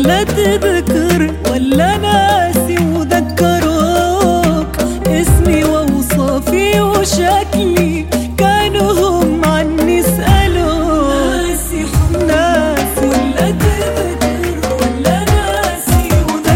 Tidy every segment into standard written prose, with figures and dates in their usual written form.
ولا تذكر ولا ناسي وذكروك اسمي وأوصافي وشكلي كانوا هم عني سألوك. ناسي ناسي ولا تذكر ولا ناسي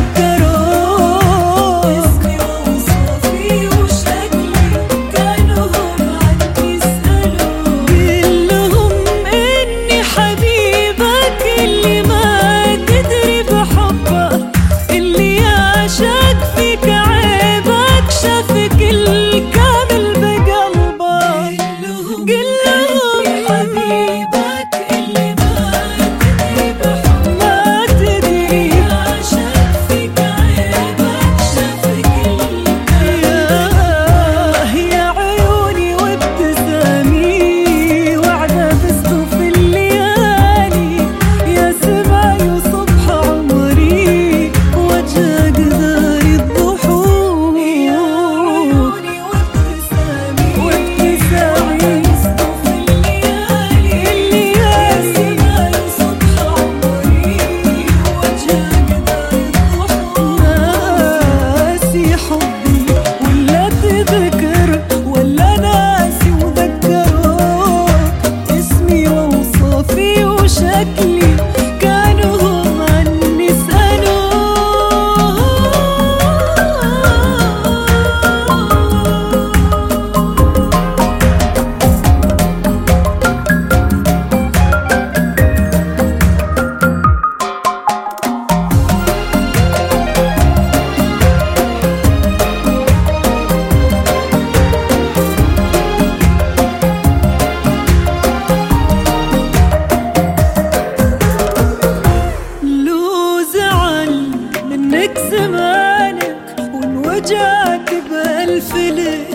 وذكروك اسمي وأوصافي وشكلي كانوا هم عني سألوك. قل لهم إني حبيبك اللي ما تدري بحبك، اللي يعشق فيك عيبك شافك الكامل بقلبك. قل لهم حبيبك اللي ما تدري بحبك، ما تدري يعشق فيك عيبك شافك الكامل. يا عيوني وابتسامي وعدة بسقف الليالي، يا سماي وصبح عمري وجهك دار الضحوك. يا عيوني وابتسامي وسقف الليالي، يا سماي وصبح عمري وجهك دار الضحوك. ناسي حبي ولا تذكر ولا ناسي وذكروك اسمي وأوصافي وشكلي كانوا هم عني سألوك. لو زعل منك زمانك وانوجعت بألف ليل،